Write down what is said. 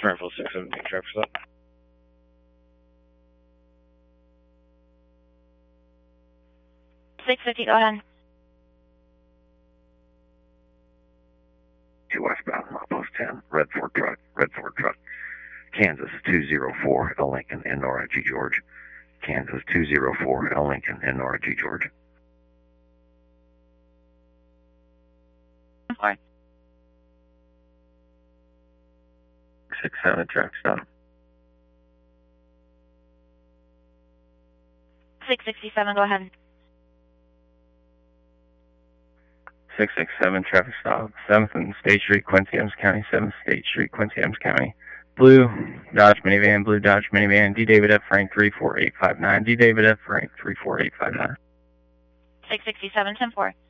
Rifle 617, traffic stop. 650, go ahead. 2 westbound, post 10, red Ford truck, Kansas 204, L Lincoln, and Nora G. George. Kansas 204, L Lincoln, and Nora G. George. 4. 67, traffic stop. 667, go ahead. 667, traffic stop. 7th and State Street, Quincy, Adams County. 7th State Street, Quincy, Adams County. Blue Dodge minivan, D. David F. Frank 34859. D. David F. Frank 34859. 667, 10-4.